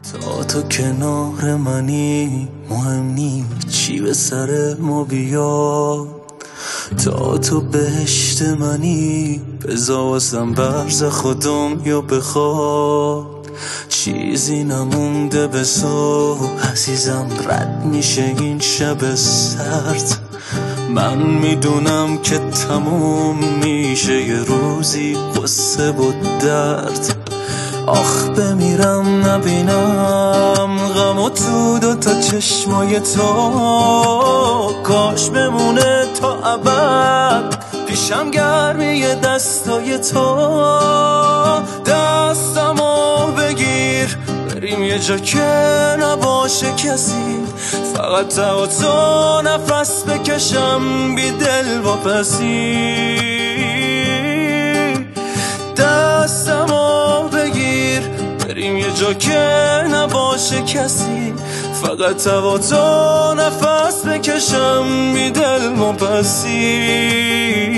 تا تو کنار منی مهم نی چی به سر ما بیاد، تا تو بهشت منی بذار واسم برز خودم یا بخواد. چیزی نمونده به صبح عزیزم، رد میشه این شب سرد. من میدونم که تموم میشه یه روزی قصه و درد. آخ بمیرم نبینم غمو تو دوتا چشمای تو، کاش بمونه تا ابد پیشم گرمی دستای تو. دستمو بگیر بریم یه جا که نباشه کسی، فقط تا تو نفس بکشم بی دل واپسی. دستمو بگیر بریم یه جا که نباشه کسی، فقط با تو نفس بکشم بی دل واپسی.